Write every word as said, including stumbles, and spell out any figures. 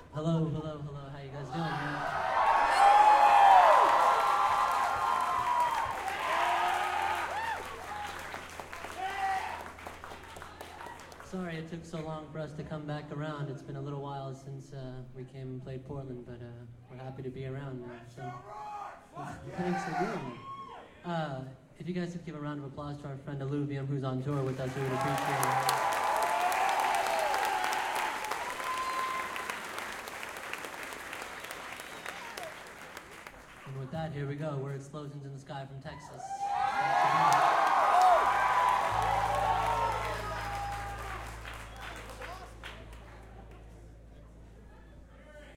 Hello, hello, hello. How you guys doing, man? Sorry it took so long for us to come back around. It's been a little while since uh, we came and played Portland, but uh, we're happy to be around now. So thanks again. Uh, if you guys could give a round of applause to our friend Alluvium, who's on tour with us, we would appreciate it. And with that, here we go. We're Explosions in the Sky from Texas.